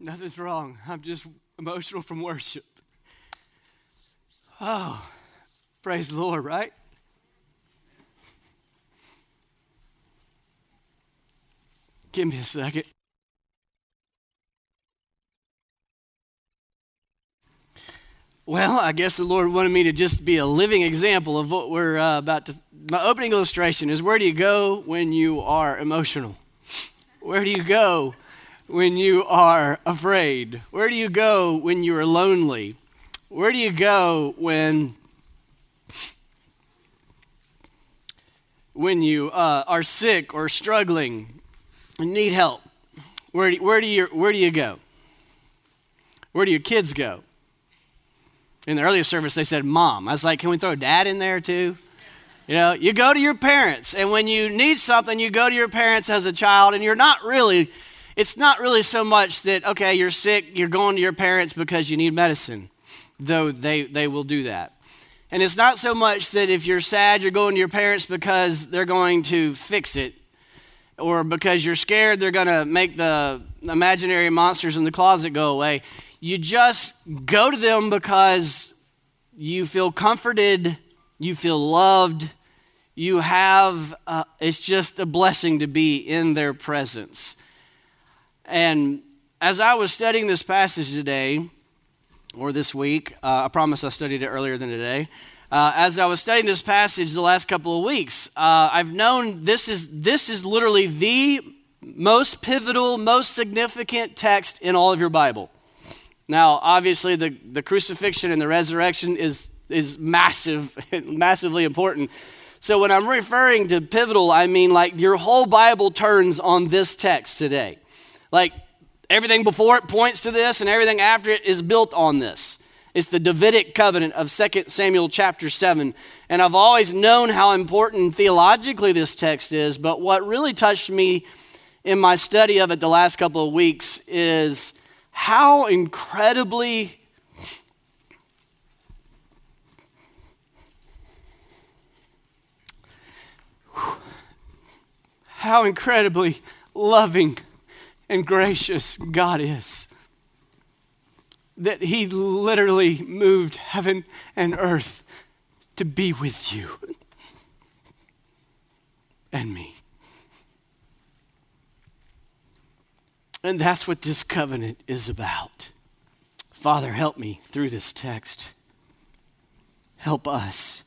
Nothing's wrong. I'm just emotional from worship. Oh, praise the Lord, right? Give me a second. Well, I guess the Lord wanted me to just be a living example of what we're about to. My opening illustration is, where do you go when you are emotional? Where do you go when you are afraid? Where do you go when you are lonely? Where do you go when you are sick or struggling and need help? Where do you go? Where do your kids go? In the earlier service, they said mom. I was like, can we throw dad in there too? You know, you go to your parents, and when you need something, you go to your parents as a child, and it's not really so much that, okay, you're sick, you're going to your parents because you need medicine, though they will do that. And it's not so much that if you're sad, you're going to your parents because they're going to fix it, or because you're scared, they're going to make the imaginary monsters in the closet go away. You just go to them because you feel comforted, you feel loved, it's just a blessing to be in their presence. And as I was studying this passage today, or this week, I promise I studied it earlier than today. As I was studying this passage the last couple of weeks, I've known this is literally the most pivotal, most significant text in all of your Bible. Now, obviously, the crucifixion and the resurrection is massively important. So when I'm referring to pivotal, I mean like your whole Bible turns on this text today. Like everything before it points to this, and everything after it is built on this. It's the Davidic covenant of 2 Samuel chapter 7. And I've always known how important theologically this text is, but what really touched me in my study of it the last couple of weeks is how incredibly loving and gracious God is. That He literally moved heaven and earth to be with you and me. And that's what this covenant is about. Father, help me through this text. Help us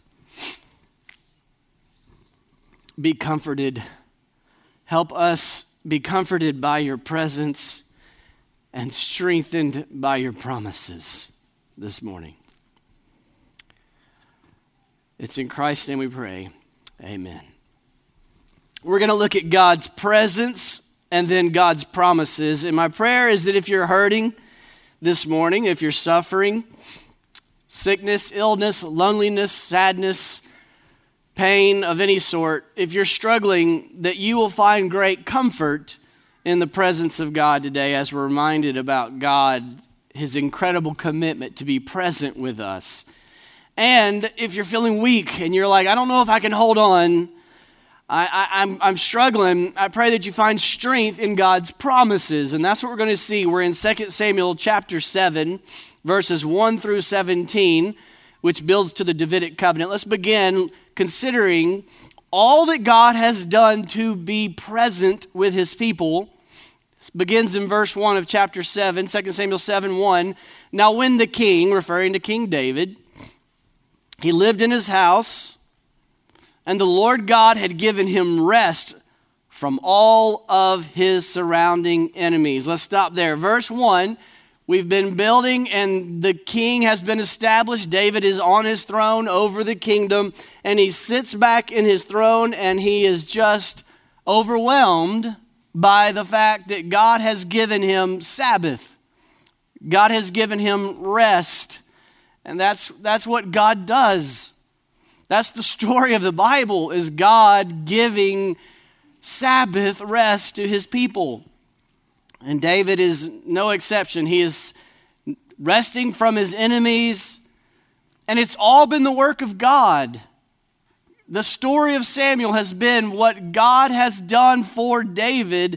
be comforted. Help us be comforted by your presence and strengthened by your promises this morning. It's in Christ's name we pray. Amen. We're going to look at God's presence and then God's promises. And my prayer is that if you're hurting this morning, if you're suffering, sickness, illness, loneliness, sadness, pain of any sort, if you're struggling, that you will find great comfort in the presence of God today as we're reminded about God, His incredible commitment to be present with us. And if you're feeling weak and you're like, I don't know if I can hold on, I'm struggling, I pray that you find strength in God's promises. And that's what we're going to see. We're in 2 Samuel chapter 7, verses 1 through 17, which builds to the Davidic covenant. Let's begin considering all that God has done to be present with His people. This begins in verse 1 of chapter 7, 2 Samuel 7, 1. Now when the king, referring to King David, he lived in his house, and the Lord God had given him rest from all of his surrounding enemies. Let's stop there. Verse 1, we've been building and the king has been established. David is on his throne over the kingdom, and he sits back in his throne and he is just overwhelmed by the fact that God has given him Sabbath. God has given him rest. And that's what God does. That's the story of the Bible, is God giving Sabbath rest to His people. And David is no exception. He is resting from his enemies, and it's all been the work of God. The story of Samuel has been what God has done for David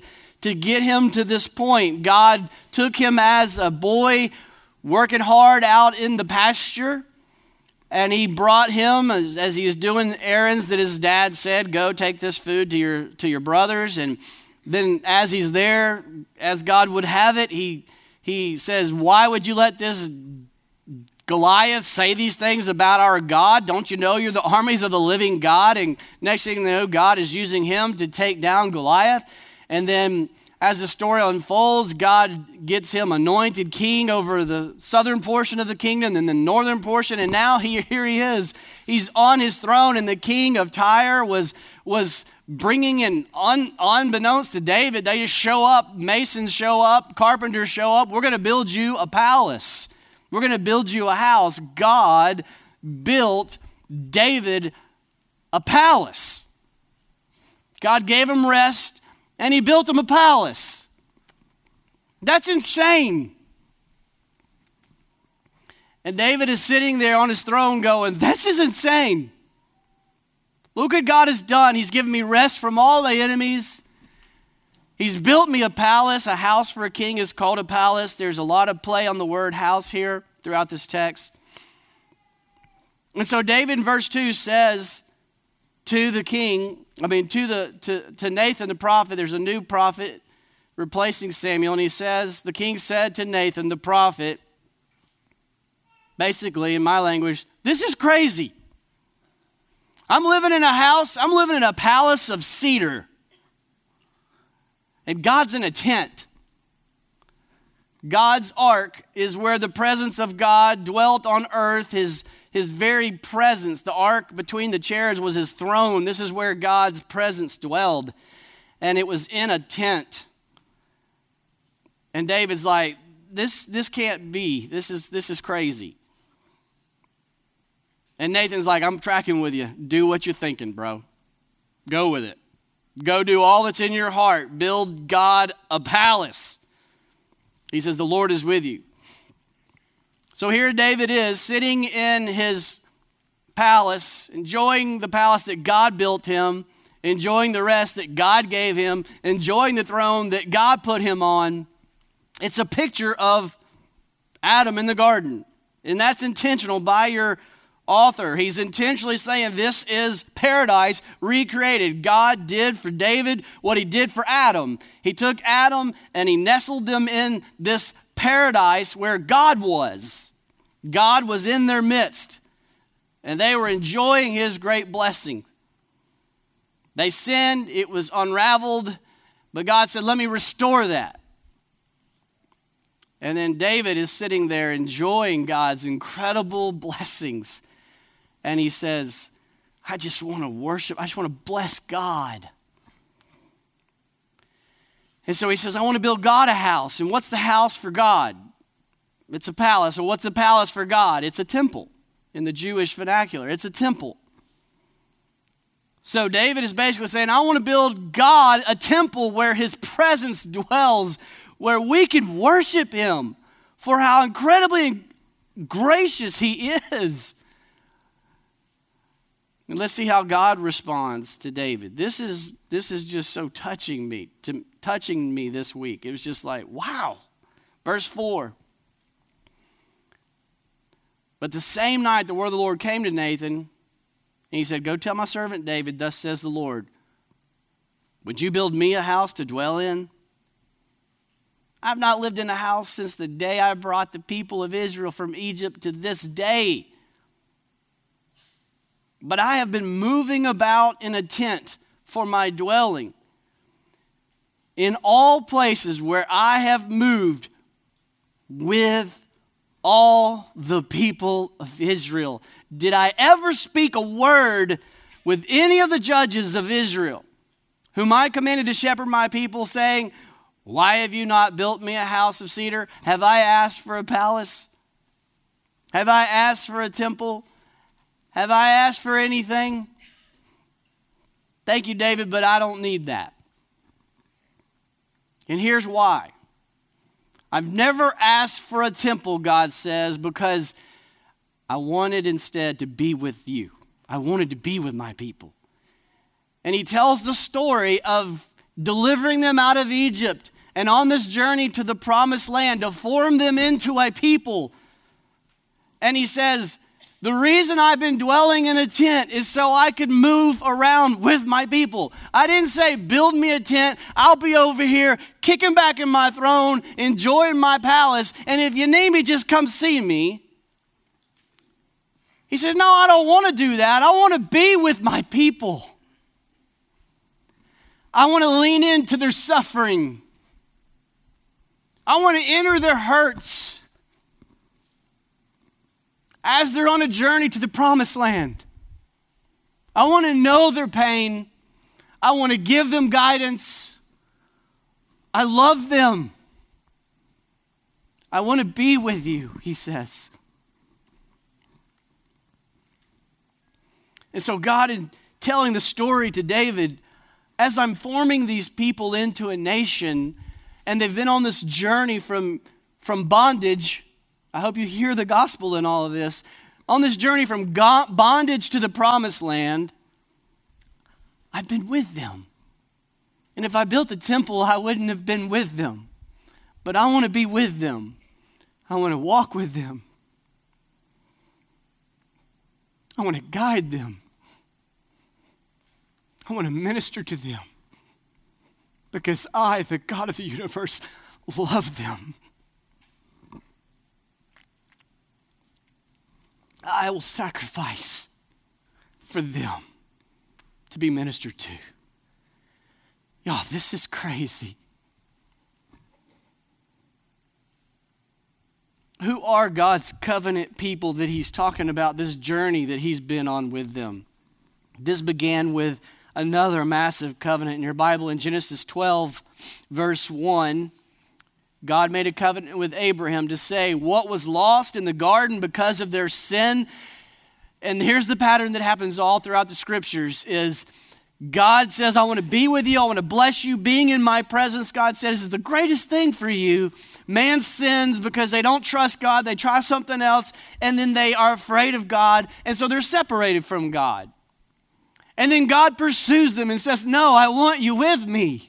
to get him to this point. God took him as a boy working hard out in the pasture, and he brought him as he was doing errands that his dad said, go take this food to your brothers. And then as he's there, as God would have it, he says, why would you let this Goliath say these things about our God? Don't you know you're the armies of the living God? And next thing you know, God is using him to take down Goliath. And then as the story unfolds, God gets him anointed king over the southern portion of the kingdom and the northern portion. And now here he is. He's on his throne, and the king of Tyre was bringing in, unbeknownst to David, they just show up, masons show up, carpenters show up. We're going to build you a palace. We're going to build you a house. God built David a palace. God gave him rest, and he built him a palace. That's insane. And David is sitting there on his throne going, this is insane. Look what God has done. He's given me rest from all my enemies. He's built me a palace. A house for a king is called a palace. There's a lot of play on the word house here throughout this text. And so David in verse 2 says to the king, to Nathan the prophet, there's a new prophet replacing Samuel, and he says, the king said to Nathan the prophet, basically in my language, this is crazy. I'm living in a palace of cedar. And God's in a tent. God's ark is where the presence of God dwelt on earth, his very presence. The ark between the chairs was his throne. This is where God's presence dwelled. And it was in a tent. And David's like, this can't be. This is crazy. And Nathan's like, I'm tracking with you. Do what you're thinking, bro. Go with it. Go do all that's in your heart. Build God a palace. He says, the Lord is with you. So here David is sitting in his palace, enjoying the palace that God built him, enjoying the rest that God gave him, enjoying the throne that God put him on. It's a picture of Adam in the garden. And that's intentional by your author. He's intentionally saying this is paradise recreated. God did for David what he did for Adam. He took Adam and he nestled them in this paradise where God was. God was in their midst, and they were enjoying his great blessing. They sinned, it was unraveled, but God said, let me restore that. And then David is sitting there enjoying God's incredible blessings. And he says, I just want to worship. I just want to bless God. And so he says, I want to build God a house. And what's the house for God? It's a palace. Or what's a palace for God? It's a temple in the Jewish vernacular. It's a temple. So David is basically saying, I want to build God a temple where his presence dwells, where we can worship him for how incredibly gracious he is. And let's see how God responds to David. This is just so touching me this week. It was just like, wow. Verse 4. But the same night the word of the Lord came to Nathan, and he said, go tell my servant David, thus says the Lord, would you build me a house to dwell in? I've not lived in a house since the day I brought the people of Israel from Egypt to this day. But I have been moving about in a tent for my dwelling. In all places where I have moved with all the people of Israel. Did I ever speak a word with any of the judges of Israel, whom I commanded to shepherd my people, saying, why have you not built me a house of cedar? Have I asked for a palace? Have I asked for a temple? Have I asked for anything? Thank you, David, but I don't need that. And here's why. I've never asked for a temple, God says, because I wanted instead to be with you. I wanted to be with my people. And he tells the story of delivering them out of Egypt, and on this journey to the promised land to form them into a people. And he says, the reason I've been dwelling in a tent is so I could move around with my people. I didn't say, build me a tent. I'll be over here kicking back in my throne, enjoying my palace. And if you need me, just come see me. He said, no, I don't want to do that. I want to be with my people. I want to lean into their suffering. I want to enter their hurts as they're on a journey to the promised land. I want to know their pain. I want to give them guidance. I love them. I want to be with you, he says. And so God, in telling the story to David, as I'm forming these people into a nation, and they've been on this journey from bondage, I hope you hear the gospel in all of this. On this journey from bondage to the promised land, I've been with them. And if I built a temple, I wouldn't have been with them. But I want to be with them. I want to walk with them. I want to guide them. I want to minister to them. Because I, the God of the universe, love them. I will sacrifice for them to be ministered to. Y'all, this is crazy. Who are God's covenant people that he's talking about, this journey that he's been on with them? This began with another massive covenant in your Bible. In Genesis 12, verse 1, God made a covenant with Abraham to say what was lost in the garden because of their sin. And here's the pattern that happens all throughout the scriptures is God says, I want to be with you. I want to bless you. Being in my presence, God says, is the greatest thing for you. Man sins because they don't trust God. They try something else, and then they are afraid of God, and so they're separated from God. And then God pursues them and says, no, I want you with me.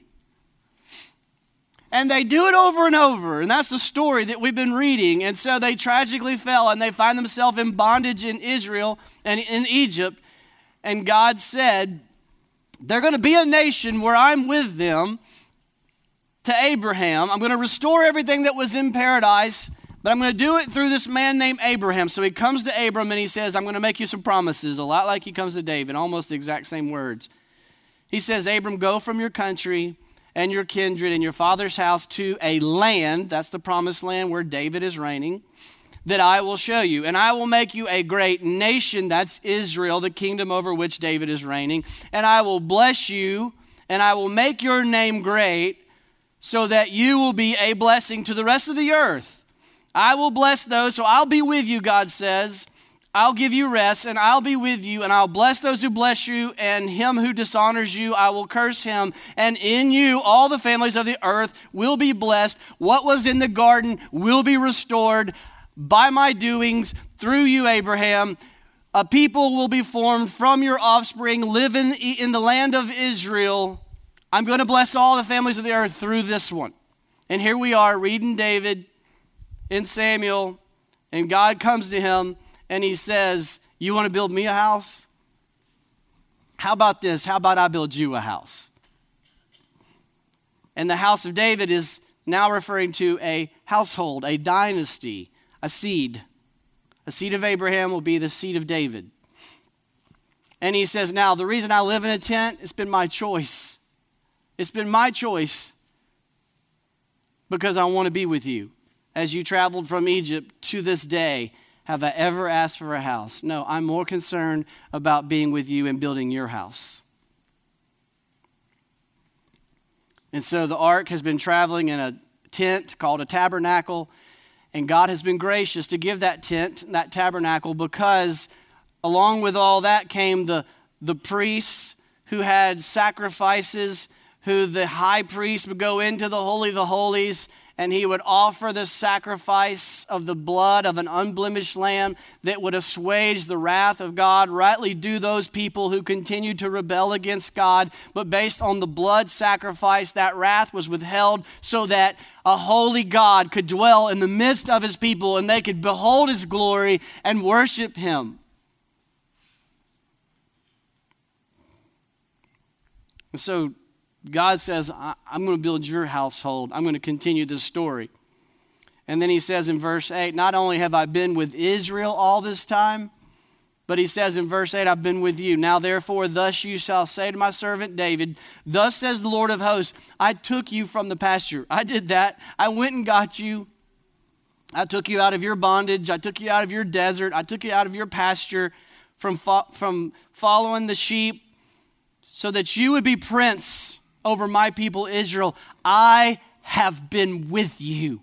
And they do it over and over. And that's the story that we've been reading. And so they tragically fell and they find themselves in bondage in Israel and in Egypt. And God said, they're going to be a nation where I'm with them. To Abraham, I'm going to restore everything that was in paradise, but I'm going to do it through this man named Abraham. So he comes to Abram and he says, I'm going to make you some promises, a lot like he comes to David, almost the exact same words. He says, Abram, go from your country and your kindred and your father's house to a land, that's the promised land where David is reigning, that I will show you. And I will make you a great nation, that's Israel, the kingdom over which David is reigning. And I will bless you, and I will make your name great, so that you will be a blessing to the rest of the earth. I will bless those, so I'll be with you, God says. I'll give you rest, and I'll be with you, and I'll bless those who bless you, and him who dishonors you, I will curse him. And in you, all the families of the earth will be blessed. What was in the garden will be restored by my doings through you, Abraham. A people will be formed from your offspring, living in the land of Israel. I'm going to bless all the families of the earth through this one. And here we are reading David in Samuel, and God comes to him and he says, you want to build me a house? How about this? How about I build you a house? And the house of David is now referring to a household, a dynasty, a seed. A seed of Abraham will be the seed of David. And he says, now the reason I live in a tent, it's been my choice. It's been my choice because I want to be with you. As you traveled from Egypt to this day, have I ever asked for a house? No, I'm more concerned about being with you and building your house. And so the ark has been traveling in a tent called a tabernacle, and God has been gracious to give that tent, that tabernacle, because along with all that came the priests who had sacrifices, who the high priest would go into the Holy of the Holies and he would offer the sacrifice of the blood of an unblemished lamb that would assuage the wrath of God, rightly do those people who continued to rebel against God. But based on the blood sacrifice, that wrath was withheld so that a holy God could dwell in the midst of his people and they could behold his glory and worship him. And so God says, I'm going to build your household. I'm going to continue this story. And then he says in verse 8, not only have I been with Israel all this time, but he says in verse 8, I've been with you. Now therefore, thus you shall say to my servant David, thus says the Lord of hosts, I took you from the pasture. I did that. I went and got you. I took you out of your bondage. I took you out of your desert. I took you out of your pasture from following the sheep so that you would be prince over my people Israel. I have been with you.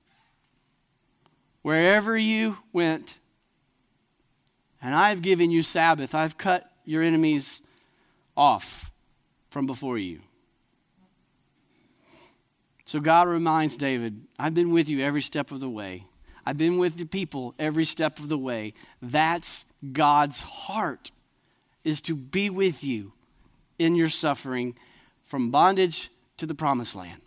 Wherever you went, and I've given you Sabbath. I've cut your enemies off from before you. So God reminds David, I've been with you every step of the way. I've been with the people every step of the way. That's God's heart, is to be with you in your suffering from bondage to the promised land.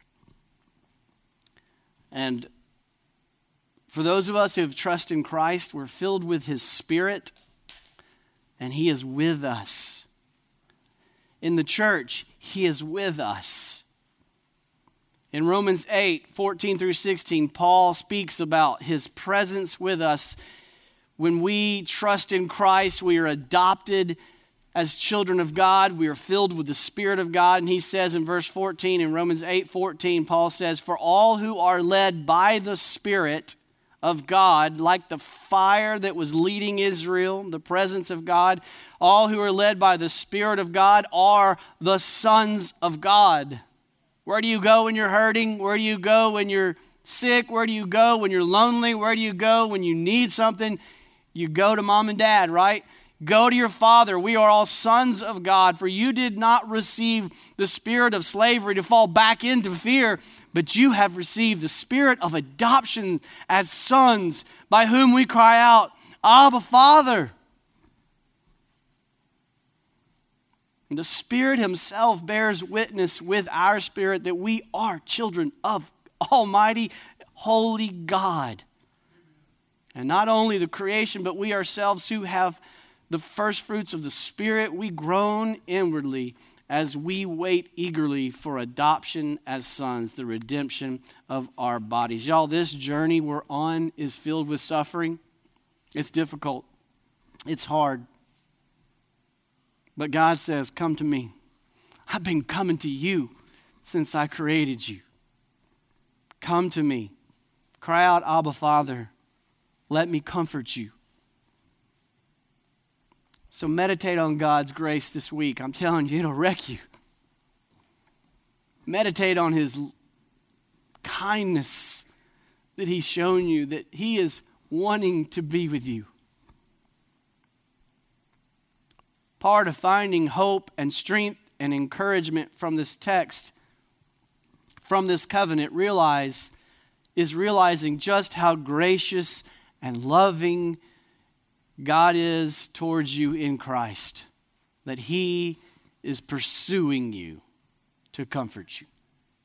And for those of us who have trust in Christ, we're filled with his Spirit, and he is with us. In the church, he is with us. In Romans 8, 14 through 16, Paul speaks about his presence with us. When we trust in Christ, we are adopted as children of God. We are filled with the Spirit of God. And he says in verse 14, in Romans 8, 14, Paul says, for all who are led by the Spirit of God, like the fire that was leading Israel, the presence of God, all who are led by the Spirit of God are the sons of God. Where do you go when you're hurting? Where do you go when you're sick? Where do you go when you're lonely? Where do you go when you need something? You go to mom and dad, right? Go to your father. We are all sons of God, for you did not receive the spirit of slavery to fall back into fear, but you have received the spirit of adoption as sons, by whom we cry out, Abba, Father. And the Spirit himself bears witness with our spirit that we are children of Almighty, holy God. And not only the creation, but we ourselves who have the first fruits of the Spirit, we groan inwardly as we wait eagerly for adoption as sons, the redemption of our bodies. Y'all, this journey we're on is filled with suffering. It's difficult. It's hard. But God says, come to me. I've been coming to you since I created you. Come to me. Cry out, Abba, Father. Let me comfort you. So meditate on God's grace this week. I'm telling you, it'll wreck you. Meditate on his kindness that he's shown you, that he is wanting to be with you. Part of finding hope and strength and encouragement from this text, from this covenant, is realizing just how gracious and loving God is towards you in Christ, that he is pursuing you to comfort you.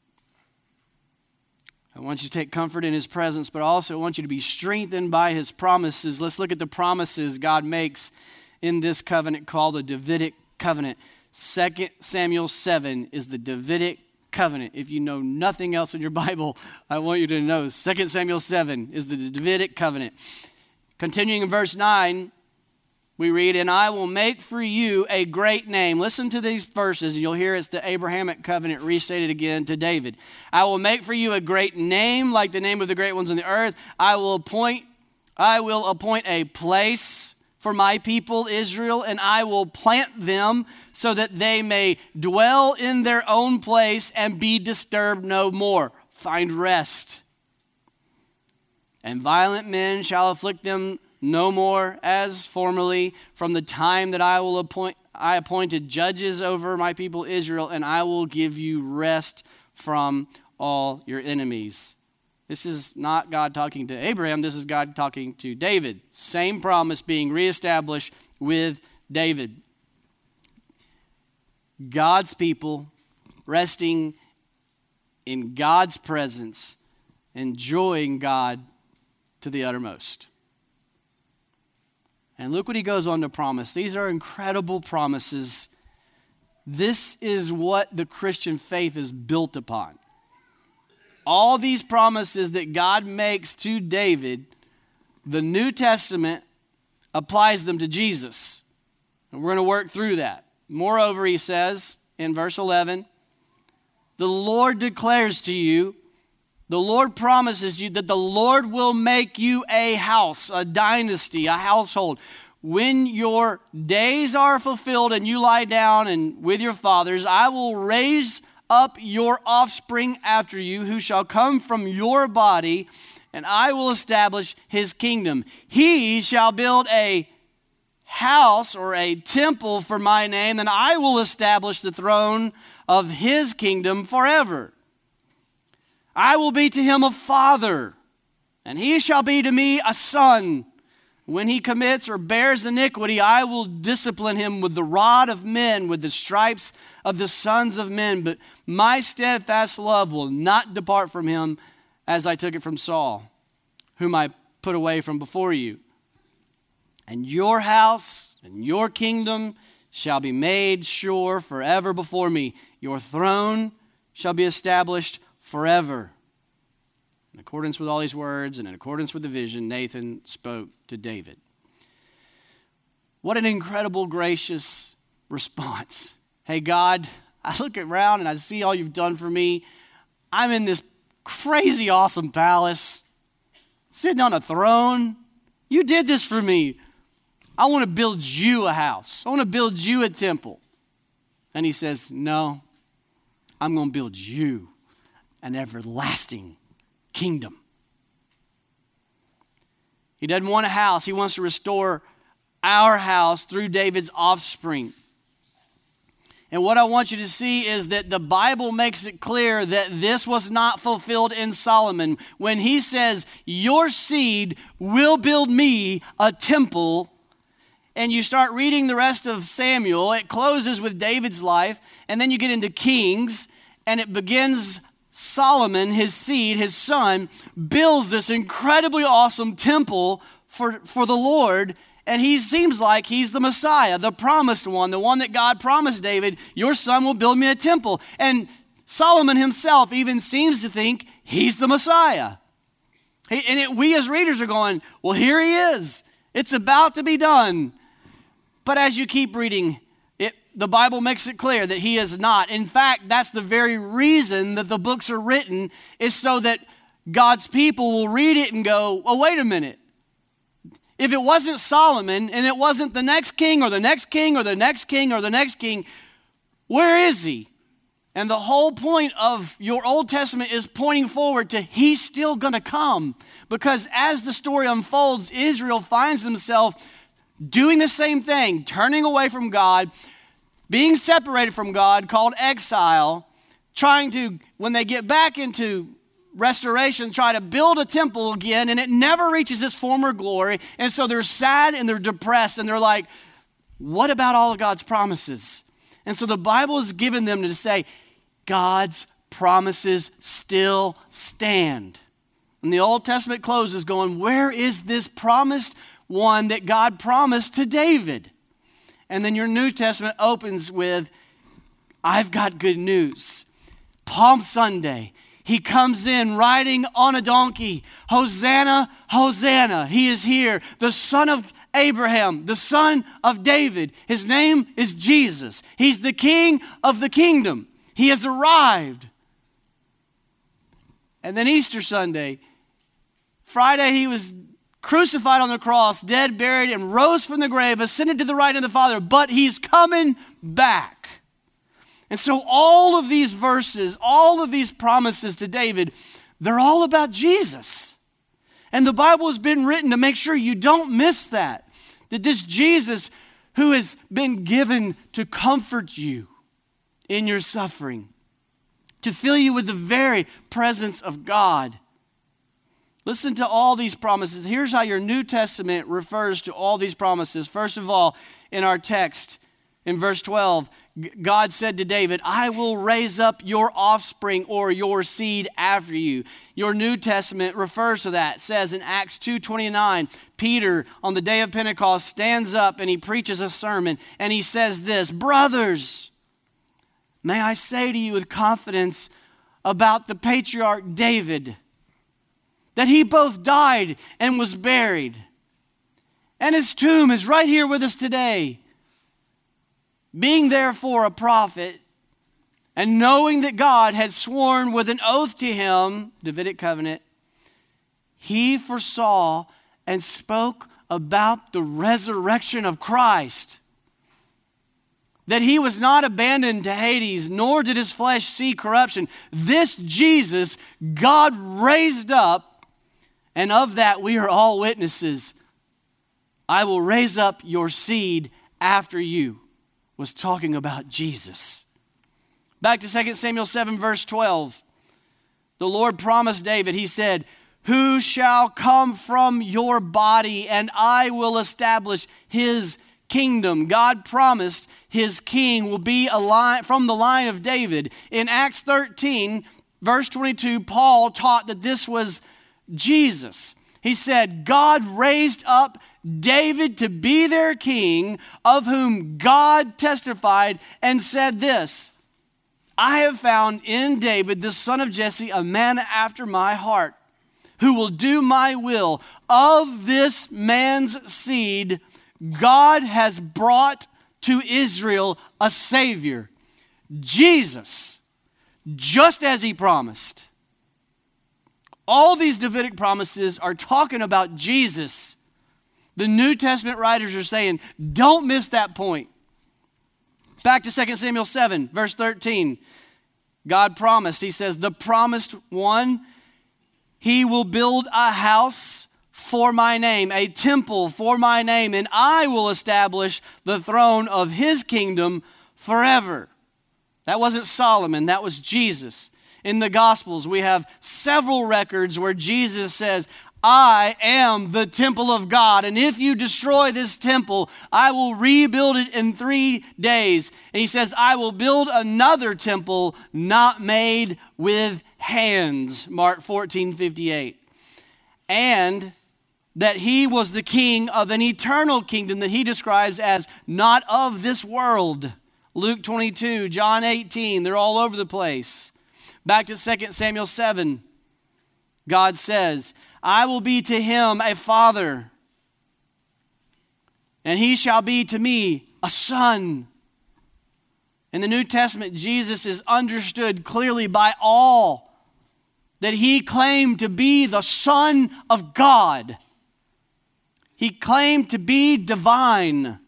I want you to take comfort in his presence, but also I want you to be strengthened by his promises. Let's look at the promises God makes in this covenant called the Davidic covenant. 2 Samuel 7 is the Davidic covenant. If you know nothing else in your Bible, I want you to know 2 Samuel 7 is the Davidic covenant. Continuing in verse 9, we read, and I will make for you a great name. Listen to these verses, and you'll hear it's the Abrahamic covenant restated again to David. I will make for you a great name, like the name of the great ones on the earth. I will appoint a place for my people Israel, and I will plant them so that they may dwell in their own place and be disturbed no more. Find rest. And violent men shall afflict them no more as formerly, from the time that I appointed judges over my people Israel, and I will give you rest from all your enemies. This is not God talking to Abraham. This is God talking to David. Same promise being reestablished with David. God's people resting in God's presence, enjoying God to the uttermost. And look what he goes on to promise. These are incredible promises. This is what the Christian faith is built upon. All these promises that God makes to David, the New Testament applies them to Jesus. And we're going to work through that. Moreover, he says in verse 11, the Lord declares to you, the Lord promises you that the Lord will make you a house, a dynasty, a household. When your days are fulfilled and you lie down and with your fathers, I will raise up your offspring after you, who shall come from your body, and I will establish his kingdom. He shall build a house or a temple for my name, and I will establish the throne of his kingdom forever. I will be to him a father, and he shall be to me a son. When he commits or bears iniquity, I will discipline him with the rod of men, with the stripes of the sons of men. But my steadfast love will not depart from him, as I took it from Saul, whom I put away from before you. And your house and your kingdom shall be made sure forever before me. Your throne shall be established forever. In accordance with all these words and in accordance with the vision, Nathan spoke to David. What an incredible, gracious response. Hey, God, I look around and I see all you've done for me. I'm in this crazy, awesome palace, sitting on a throne. You did this for me. I want to build you a house. I want to build you a temple. And he says, no, I'm going to build you an everlasting kingdom. He doesn't want a house. He wants to restore our house through David's offspring. And what I want you to see is that the Bible makes it clear that this was not fulfilled in Solomon. When he says, your seed will build me a temple, and you start reading the rest of Samuel, it closes with David's life, and then you get into Kings, and it begins Solomon, his seed, his son, builds this incredibly awesome temple for the Lord, and he seems like he's the Messiah, the promised one, the one that God promised David, your son will build me a temple. And Solomon himself even seems to think he's the Messiah. We as readers are going, well, here he is. It's about to be done. But as you keep reading, the Bible makes it clear that he is not. In fact, that's the very reason that the books are written, is so that God's people will read it and go, well, wait a minute. If it wasn't Solomon and it wasn't the next king or the next king or the next king or the next king, where is he? And the whole point of your Old Testament is pointing forward to he's still going to come. Because as the story unfolds, Israel finds himself doing the same thing, turning away from God, being separated from God, called exile, trying to, when they get back into restoration, try to build a temple again, and it never reaches its former glory. And so they're sad and they're depressed, and they're like, what about all of God's promises? And so the Bible has given them to say, God's promises still stand. And the Old Testament closes going, where is this promised one that God promised to David? And then your New Testament opens with, I've got good news. Palm Sunday, he comes in riding on a donkey. Hosanna, Hosanna. He is here, the son of Abraham, the son of David. His name is Jesus. He's the king of the kingdom. He has arrived. And then Easter Sunday, Friday, he was crucified on the cross, dead, buried, and rose from the grave, ascended to the right hand of the Father, but he's coming back. And so all of these verses, all of these promises to David, they're all about Jesus. And the Bible has been written to make sure you don't miss that. That this Jesus who has been given to comfort you in your suffering, to fill you with the very presence of God. Listen to all these promises. Here's how your New Testament refers to all these promises. First of all, in our text, in verse 12, God said to David, I will raise up your offspring or your seed after you. Your New Testament refers to that. It says in Acts 2:29, Peter on the day of Pentecost stands up and he preaches a sermon and he says this, brothers, may I say to you with confidence about the patriarch David, that he both died and was buried. And his tomb is right here with us today. Being therefore a prophet, and knowing that God had sworn with an oath to him, Davidic covenant, he foresaw and spoke about the resurrection of Christ, that he was not abandoned to Hades, nor did his flesh see corruption. This Jesus God raised up, and of that we are all witnesses. I will raise up your seed after you. Was talking about Jesus. Back to 2 Samuel 7 verse 12. The Lord promised David, he said, who shall come from your body, and I will establish his kingdom. God promised his king will be from the line of David. In Acts 13 verse 22, Paul taught that this was Jesus. He said, God raised up David to be their king, of whom God testified and said this, I have found in David, the son of Jesse, a man after my heart, who will do my will. Of this man's seed, God has brought to Israel a Savior, Jesus, just as he promised. All these Davidic promises are talking about Jesus. The New Testament writers are saying, don't miss that point. Back to 2 Samuel 7, verse 13. God promised, he says, the promised one, he will build a house for my name, a temple for my name, and I will establish the throne of his kingdom forever. That wasn't Solomon, that was Jesus. In the Gospels, we have several records where Jesus says, I am the temple of God, and if you destroy this temple, I will rebuild it in 3 days. And he says, I will build another temple not made with hands, Mark 14:58. And that he was the king of an eternal kingdom that he describes as not of this world. Luke 22, John 18, they're all over the place. Back to 2 Samuel 7, God says, I will be to him a father, and he shall be to me a son. In the New Testament, Jesus is understood clearly by all that he claimed to be the Son of God. He claimed to be divine.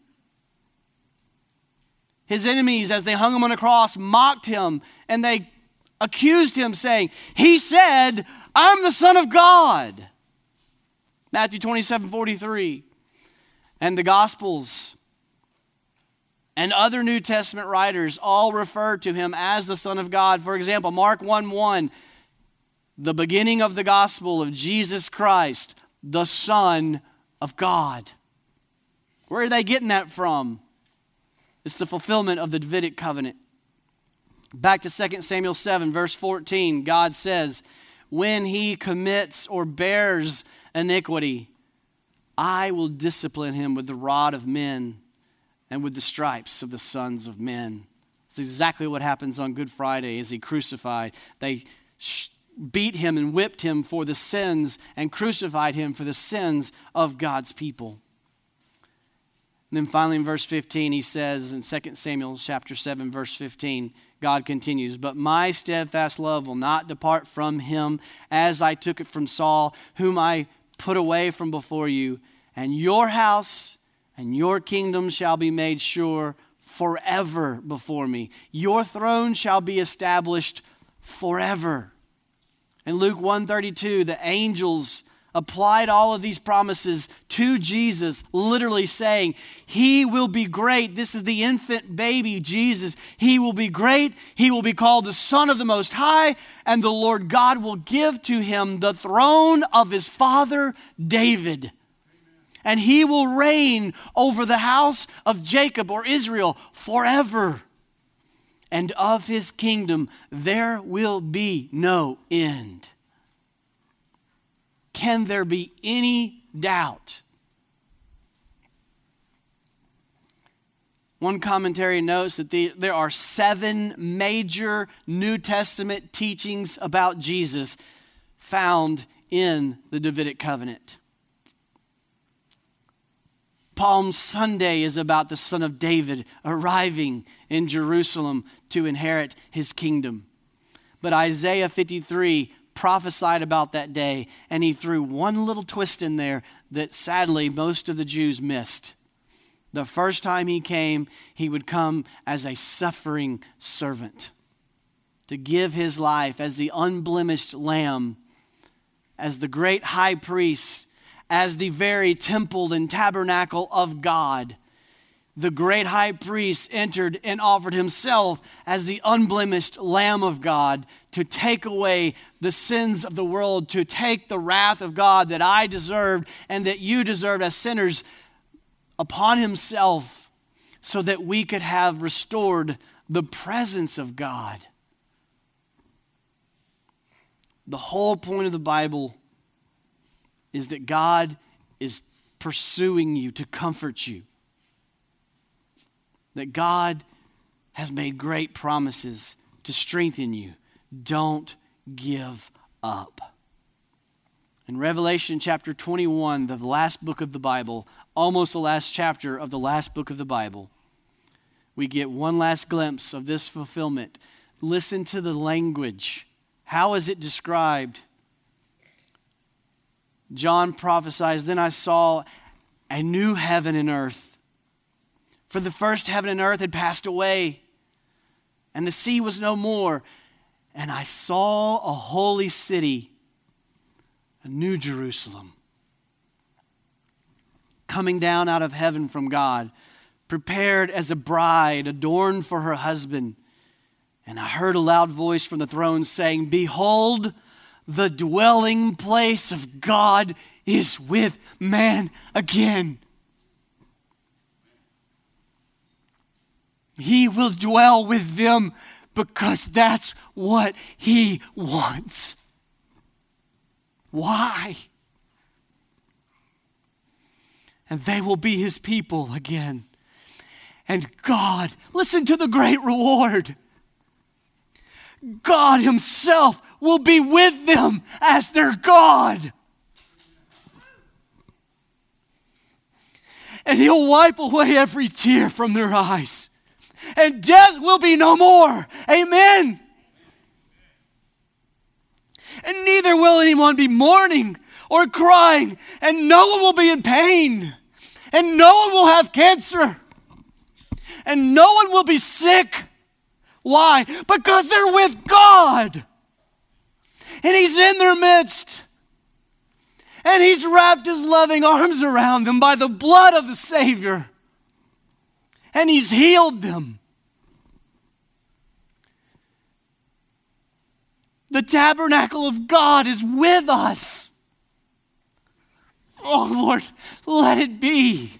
His enemies, as they hung him on a cross, mocked him, and they accused him, saying, he said, I'm the Son of God. Matthew 27:43. And the Gospels and other New Testament writers all refer to him as the Son of God. For example, Mark 1:1, the beginning of the gospel of Jesus Christ, the Son of God. Where are they getting that from? It's the fulfillment of the Davidic covenant. Back to 2 Samuel 7, verse 14, God says, when he commits or bears iniquity, I will discipline him with the rod of men and with the stripes of the sons of men. It's exactly what happens on Good Friday as he crucified. They beat him and whipped him for the sins and crucified him for the sins of God's people. And then finally in verse 15, he says in 2 Samuel chapter 7, verse 15, God continues, but my steadfast love will not depart from him as I took it from Saul, whom I put away from before you. And your house and your kingdom shall be made sure forever before me. Your throne shall be established forever. In Luke 1:32, the angels applied all of these promises to Jesus, literally saying, He will be great. This is the infant baby, Jesus. He will be great. He will be called the Son of the Most High, and the Lord God will give to him the throne of his father David. And he will reign over the house of Jacob or Israel forever. And of his kingdom there will be no end. Can there be any doubt? One commentary notes that there are 7 major New Testament teachings about Jesus found in the Davidic covenant. Palm Sunday is about the Son of David arriving in Jerusalem to inherit his kingdom. But Isaiah 53 prophesied about that day, and he threw one little twist in there that sadly most of the Jews missed. The first time he came, he would come as a suffering servant to give his life as the unblemished lamb, as the great high priest, as the very temple and tabernacle of God. The great high priest entered and offered himself as the unblemished Lamb of God to take away the sins of the world, to take the wrath of God that I deserved and that you deserved as sinners upon himself, so that we could have restored the presence of God. The whole point of the Bible is that God is pursuing you to comfort you. That God has made great promises to strengthen you. Don't give up. In Revelation chapter 21, the last book of the Bible, almost the last chapter of the last book of the Bible, we get one last glimpse of this fulfillment. Listen to the language. How is it described? John prophesies, "Then I saw a new heaven and earth. For the first heaven and earth had passed away, and the sea was no more. And I saw a holy city, a new Jerusalem, coming down out of heaven from God, prepared as a bride adorned for her husband. And I heard a loud voice from the throne saying, 'Behold, the dwelling place of God is with man again. He will dwell with them because that's what he wants.'" Why? "And they will be his people again. And God," listen to the great reward, "God himself will be with them as their God. And he'll wipe away every tear from their eyes. And death will be no more." Amen. "And neither will anyone be mourning or crying, and no one will be in pain, and no one will have cancer, and no one will be sick." Why? Because they're with God. And he's in their midst. And he's wrapped his loving arms around them by the blood of the Savior. And he's healed them. The tabernacle of God is with us. Oh Lord, let it be.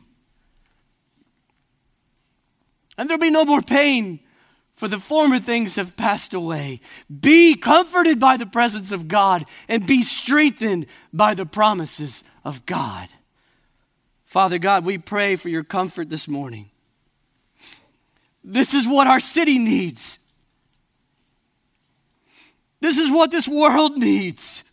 And there'll be no more pain, for the former things have passed away. Be comforted by the presence of God and be strengthened by the promises of God. Father God, we pray for your comfort this morning. This is what our city needs. This is what this world needs.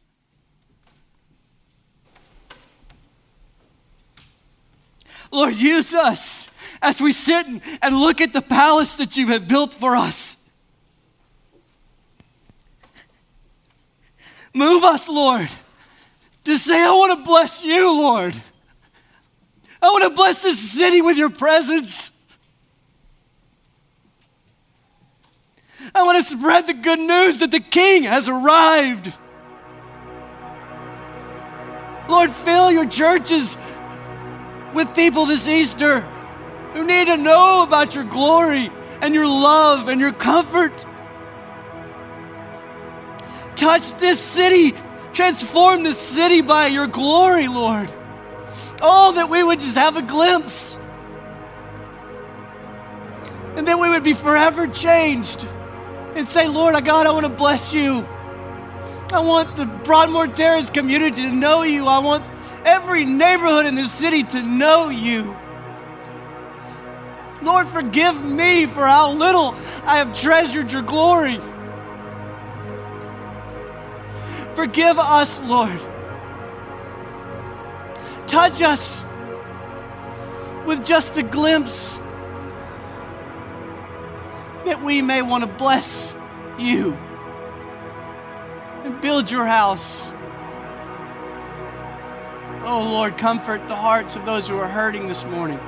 Lord, use us as we sit and look at the palace that you have built for us. Move us, Lord, to say, "I want to bless you, Lord. I want to bless this city with your presence. I want to spread the good news that the King has arrived. Lord, fill your churches with people this Easter who need to know about your glory and your love and your comfort. Touch this city. Transform this city by your glory, Lord. Oh, that we would just have a glimpse. And then we would be forever changed and say, Lord, God, I want to bless you. I want the Broadmoor Terrace community to know you. I want every neighborhood in this city to know you. Lord, forgive me for how little I have treasured your glory. Forgive us, Lord. Touch us with just a glimpse that we may want to bless you and build your house. Oh, Lord, comfort the hearts of those who are hurting this morning.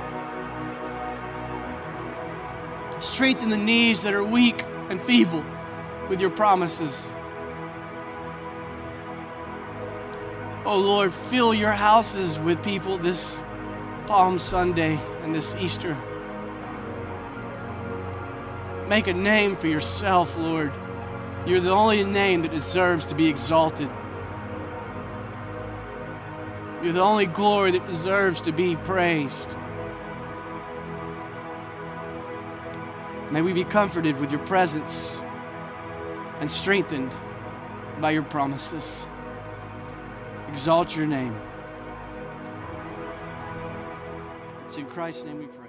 Strengthen the knees that are weak and feeble with your promises. Oh, Lord, fill your houses with people this Palm Sunday and this Easter. Make a name for yourself, Lord. You're the only name that deserves to be exalted. You're the only glory that deserves to be praised. May we be comforted with your presence and strengthened by your promises. Exalt your name. It's in Christ's name we pray.